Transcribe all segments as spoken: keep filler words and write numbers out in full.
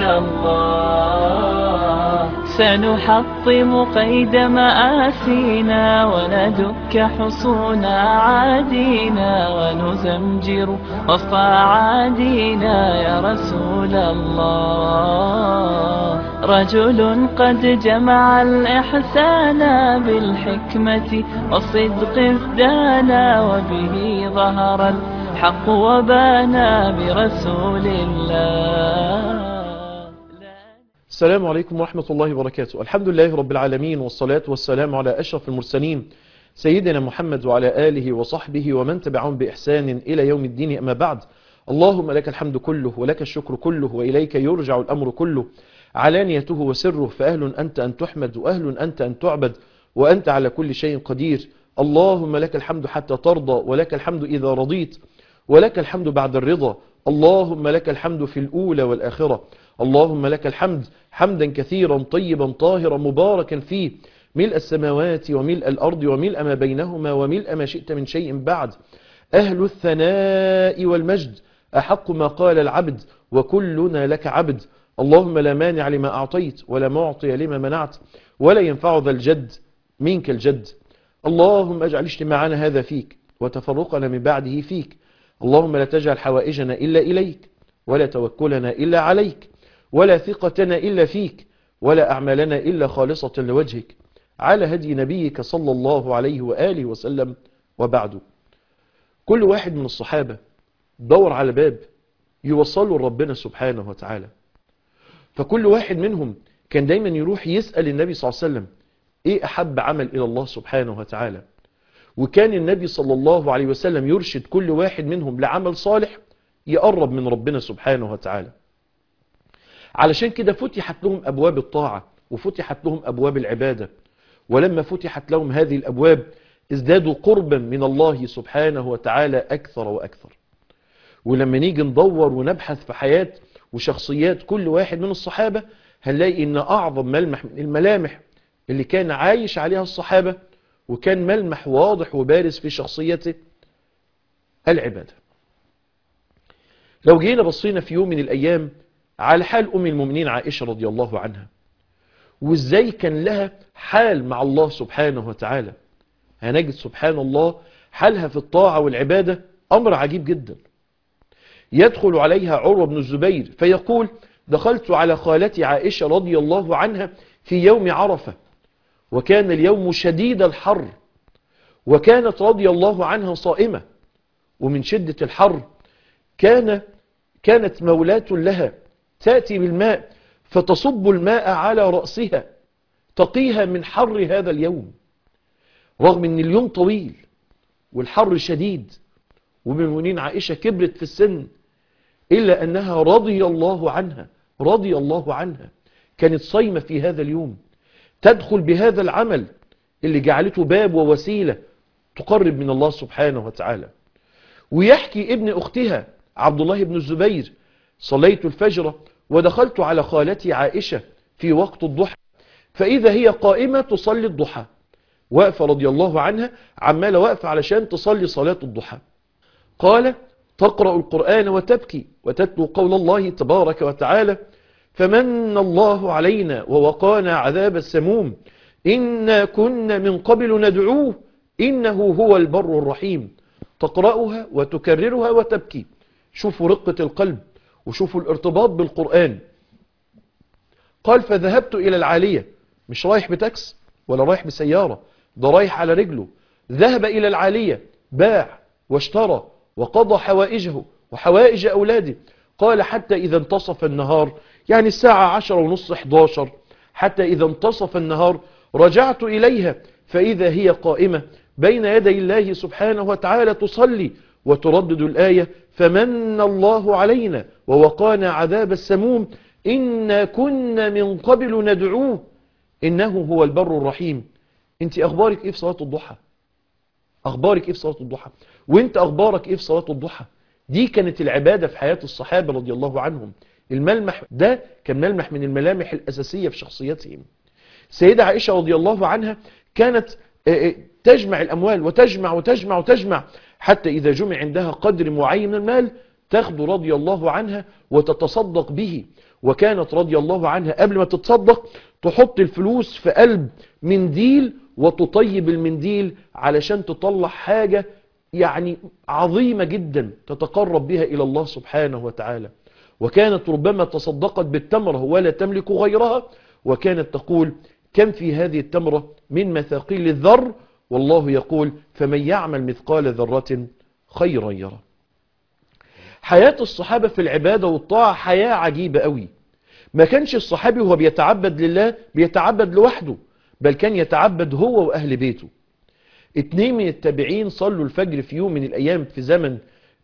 الله. سنحطم قيد مآسينا وندك حصون عادينا ونزمجر وسط عادينا يا رسول الله. رجل قد جمع الإحسان بالحكمة والصدق ازدانا وبه ظهر الحق وبانا برسول الله. السلام عليكم ورحمة الله وبركاته. الحمد لله رب العالمين، والصلاة والسلام على أشرف المرسلين سيدنا محمد وعلى آله وصحبه ومن تبعهم بإحسان إلى يوم الدين. أما بعد، اللهم لك الحمد كله ولك الشكر كله وإليك يرجع الأمر كله، علانيته وسره، فأهل أنت أن تحمد وأهل أنت أن تعبد وأنت على كل شيء قدير. اللهم لك الحمد حتى ترضى، ولك الحمد إذا رضيت، ولك الحمد بعد الرضا. اللهم لك الحمد في الأولى والآخرة. اللهم لك الحمد حمدا كثيرا طيبا طاهرا مباركا فيه، ملء السماوات وملء الأرض وملء ما بينهما وملء ما شئت من شيء بعد. أهل الثناء والمجد أحق ما قال العبد وكلنا لك عبد. اللهم لا مانع لما أعطيت ولا معطي لما منعت ولا ينفع ذا الجد منك الجد. اللهم اجعل اجتماعنا هذا فيك وتفرقنا من بعده فيك. اللهم لا تجعل حوائجنا إلا إليك، ولا توكلنا إلا عليك، ولا ثقتنا إلا فيك، ولا أعمالنا إلا خالصة لوجهك، على هدي نبيك صلى الله عليه وآله وسلم. وبعد، كل واحد من الصحابة دور على باب يوصله لربنا سبحانه وتعالى، فكل واحد منهم كان دايما يروح يسأل النبي صلى الله عليه وسلم ايه أحب عمل إلى الله سبحانه وتعالى. وكان النبي صلى الله عليه وسلم يرشد كل واحد منهم لعمل صالح يقرب من ربنا سبحانه وتعالى. علشان كده فتحت لهم أبواب الطاعة وفتحت لهم أبواب العبادة، ولما فتحت لهم هذه الأبواب ازدادوا قربا من الله سبحانه وتعالى أكثر وأكثر. ولما نيجي ندور ونبحث في حياة وشخصيات كل واحد من الصحابة، هنلاقي إن أعظم ملمح من الملامح اللي كان عايش عليها الصحابة وكان ملمح واضح وبارز في شخصيته العبادة. لو جينا بصينا في يوم من الأيام على حال أم المؤمنين عائشة رضي الله عنها، وإزاي كان لها حال مع الله سبحانه وتعالى، هنجد سبحان الله حالها في الطاعة والعبادة أمر عجيب جدا. يدخل عليها عروة بن الزبير فيقول: دخلت على خالتي عائشة رضي الله عنها في يوم عرفة، وكان اليوم شديد الحر، وكانت رضي الله عنها صائمة، ومن شدة الحر كان كانت مولاة لها تأتي بالماء فتصب الماء على رأسها تقيها من حر هذا اليوم، رغم ان اليوم طويل والحر شديد وأم المؤمنين عائشة كبرت في السن، إلا أنها رضي الله عنها رضي الله عنها كانت صايمة في هذا اليوم، تدخل بهذا العمل اللي جعلته باب ووسيلة تقرب من الله سبحانه وتعالى. ويحكي ابن أختها عبد الله بن الزبير: صليت الفجر ودخلت على خالتي عائشة في وقت الضحى، فإذا هي قائمة تصلي الضحى، واقفة رضي الله عنها عمالة واقفة علشان تصلي صلاة الضحى. قال: تقرأ القرآن وتبكي وتتلو قول الله تبارك وتعالى: فمن الله علينا ووقانا عذاب السموم إنا كنا من قبل ندعوه إنه هو البر الرحيم. تقرأها وتكررها وتبكي. شوفوا رقة القلب وشوفوا الارتباط بالقرآن. قال: فذهبت إلى العالية، مش رايح بتاكس ولا رايح بسيارة، ده رايح على رجله. ذهب إلى العالية، باع واشترى وقضى حوائجه وحوائج أولاده. قال: حتى إذا انتصف النهار، يعني الساعة عشر ونص حداشر، حتى إذا انتصف النهار رجعت إليها فإذا هي قائمة بين يدي الله سبحانه وتعالى تصلي وتردد الآية: فمن الله علينا ووقانا عذاب السموم إنا كنا من قبل ندعوه إنه هو البر الرحيم. انت أخبارك إيه في صلاة الضحى؟ أخبارك إيه في صلاة الضحى؟ وانت أخبارك إيه في صلاة الضحى؟ دي كانت العبادة في حياة الصحابة رضي الله عنهم. الملمح ده كان ملمح من الملامح الأساسية في شخصيتهم. سيدة عائشة رضي الله عنها كانت تجمع الأموال وتجمع وتجمع وتجمع، حتى إذا جمع عندها قدر معين من المال تاخده رضي الله عنها وتتصدق به. وكانت رضي الله عنها قبل ما تتصدق تحط الفلوس في قلب منديل وتطيب المنديل علشان تطلع حاجة يعني عظيمة جدا تتقرب بها إلى الله سبحانه وتعالى. وكانت ربما تصدقت بالتمرة ولا تملك غيرها، وكانت تقول كم في هذه التمرة من مثاقيل الذر، والله يقول فمن يعمل مثقال ذرة خيرا يرى. حياة الصحابة في العبادة والطاعة حياة عجيبة قوي. ما كانش الصحابي وهو بيتعبد لله بيتعبد لوحده، بل كان يتعبد هو وأهل بيته. اتنين من التابعين صلوا الفجر في يوم من الأيام في زمن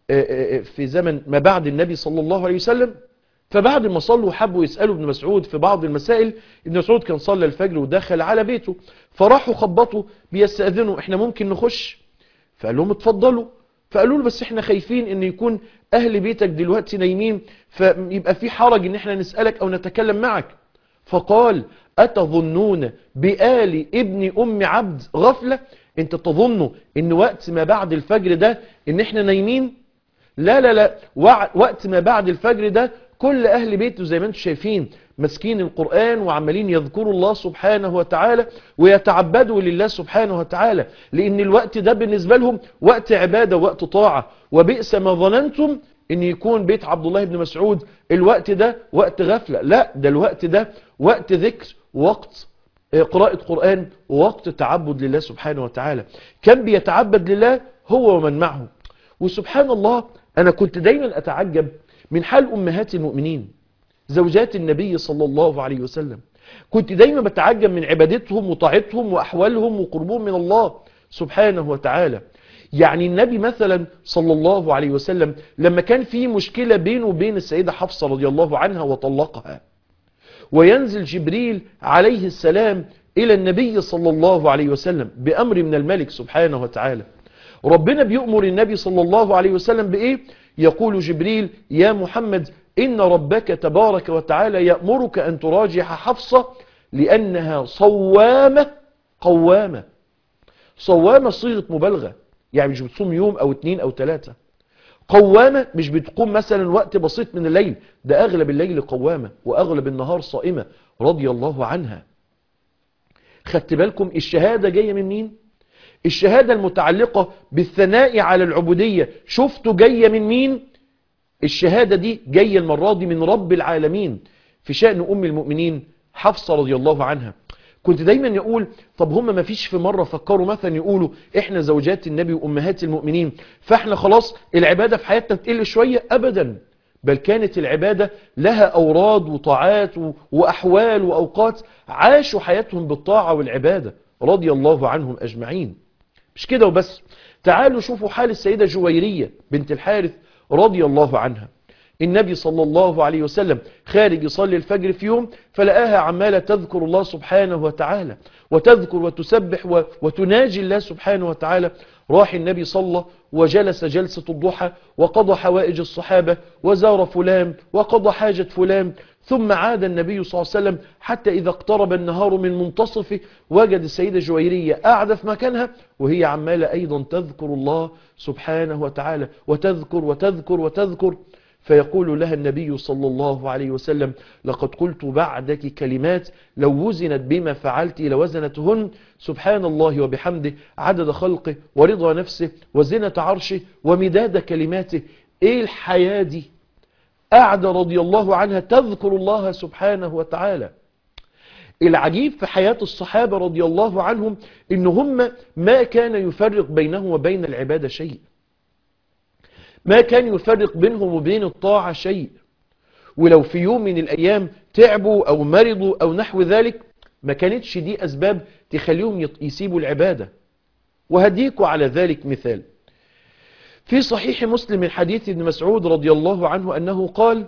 في زمن ما بعد النبي صلى الله عليه وسلم. فبعد ما صلوا حبوا يسألوا ابن مسعود في بعض المسائل. ابن مسعود كان صلى الفجر ودخل على بيته، فراحوا خبطوا بيستأذنوا احنا ممكن نخش؟ فقال لهم اتفضلوا. فقالوا له بس احنا خايفين ان يكون اهل بيتك دلوقتي نايمين فيبقى في حرج ان احنا نسألك او نتكلم معك. فقال اتظنون بآل ابن ام عبد غفلة؟ انت تظنوا ان وقت ما بعد الفجر ده ان احنا نايمين؟ لا لا لا، وقت ما بعد الفجر ده كل اهل بيته زي ما انتم شايفين مسكين القرآن وعمالين يذكروا الله سبحانه وتعالى ويتعبدوا لله سبحانه وتعالى، لان الوقت ده بالنسبة لهم وقت عبادة وقت طاعة. وبئس ما ظننتم ان يكون بيت عبد الله بن مسعود الوقت ده وقت غفلة، لا ده الوقت ده وقت ذكر، وقت قراءة قرآن، ووقت تعبد لله سبحانه وتعالى. كان بيتعبد لله هو ومن معه. وسبحان الله أنا كنت دايما أتعجب من حال أمهات المؤمنين زوجات النبي صلى الله عليه وسلم. كنت دايما بتعجب من عبادتهم وطاعتهم وأحوالهم وقربهم من الله سبحانه وتعالى. يعني النبي مثلا صلى الله عليه وسلم لما كان في مشكلة بينه وبين السيدة حفصة رضي الله عنها وطلقها، وينزل جبريل عليه السلام إلى النبي صلى الله عليه وسلم بأمر من الملك سبحانه وتعالى. ربنا بيؤمر النبي صلى الله عليه وسلم بإيه؟ يقول جبريل يا محمد إن ربك تبارك وتعالى يأمرك أن تراجع حفصة لأنها صوامة قوامة. صوامة صيغة مبالغة، يعني مش بتصوم يوم أو اتنين أو تلاتة. قوامة مش بتقوم مثلا وقت بسيط من الليل، ده أغلب الليل قوامة وأغلب النهار صائمة رضي الله عنها. خدت بالكم الشهادة جاية من مين؟ الشهادة المتعلقة بالثناء على العبودية شفتوا جاية من مين؟ الشهادة دي جاية المرة دي من رب العالمين في شأن أم المؤمنين حفصة رضي الله عنها. كنت دايما يقول طب هم ما فيش في مرة فكروا مثلا يقولوا احنا زوجات النبي وأمهات المؤمنين فاحنا خلاص العبادة في حياتنا تقل شوية؟ أبدا، بل كانت العبادة لها أوراد وطاعات وأحوال وأوقات عاشوا حياتهم بالطاعة والعبادة رضي الله عنهم أجمعين. مش كده وبس، تعالوا شوفوا حال السيدة جويرية بنت الحارث رضي الله عنها. النبي صلى الله عليه وسلم خارج يصلي الفجر في يوم فلقاها عمالة تذكر الله سبحانه وتعالى وتذكر وتسبح وتناجي الله سبحانه وتعالى. راح النبي صلى وجلس جلسة الضحى وقضى حوائج الصحابة وزار فلان وقضى حاجة فلان، ثم عاد النبي صلى الله عليه وسلم حتى إذا اقترب النهار من منتصفه وجد السيدة جويرية قاعدة في مكانها وهي عمالة أيضا تذكر الله سبحانه وتعالى وتذكر وتذكر وتذكر. فيقول لها النبي صلى الله عليه وسلم لقد قلت بعدك كلمات لو وزنت بما فعلت لوزنتهن، سبحان الله وبحمده عدد خلقه ورضا نفسه وزنة عرشه ومداد كلماته. ايه الحياة دي؟ قاعدة رضي الله عنها تذكر الله سبحانه وتعالى. العجيب في حياة الصحابة رضي الله عنهم إن هم ما كان يفرق بينه وبين العبادة شيء، ما كان يفرق بينهم وبين الطاعة شيء. ولو في يوم من الأيام تعبوا أو مرضوا أو نحو ذلك ما كانتش دي أسباب تخليهم يسيبوا العبادة. وهديكوا على ذلك مثال في صحيح مسلم من حديث ابن مسعود رضي الله عنه أنه قال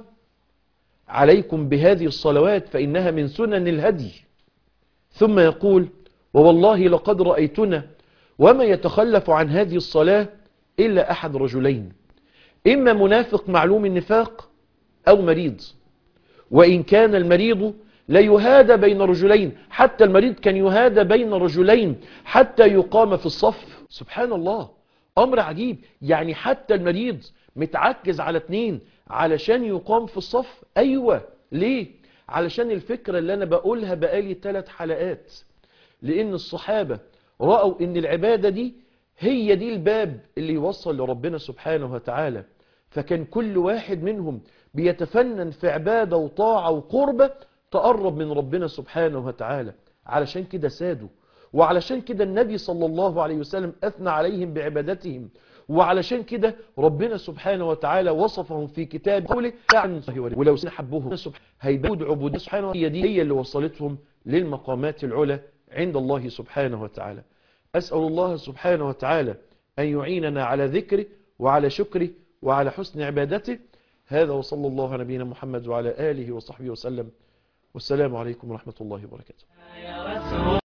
عليكم بهذه الصلوات فإنها من سنن الهدي، ثم يقول ووالله لقد رأيتنا وما يتخلف عن هذه الصلاة إلا أحد رجلين، إما منافق معلوم النفاق أو مريض، وإن كان المريض لا يهادى بين رجلين، حتى المريض كان يهادى بين رجلين حتى يقام في الصف. سبحان الله، أمر عجيب، يعني حتى المريض متعكز على اتنين علشان يقام في الصف؟ ايوه. ليه؟ علشان الفكرة اللي انا بقولها بقالي ثلاث حلقات، لان الصحابة رأوا ان العبادة دي هي دي الباب اللي يوصل لربنا سبحانه وتعالى، فكان كل واحد منهم بيتفنن في عبادة وطاعة وقربة تقرب من ربنا سبحانه وتعالى. علشان كده سادوا، وعلشان كده النبي صلى الله عليه وسلم أثنى عليهم بعبادتهم، وعلشان كده ربنا سبحانه وتعالى وصفهم في كتاب قوله ولو سنحبوهم هيبود عبودية سبحانه وتعالى، دي هي اللي وصلتهم للمقامات العلى عند الله سبحانه وتعالى. أسأل الله سبحانه وتعالى أن يعيننا على ذكره وعلى شكره وعلى حسن عبادته. هذا وصلى الله على نبينا محمد وعلى آله وصحبه وسلم، والسلام عليكم ورحمة الله وبركاته.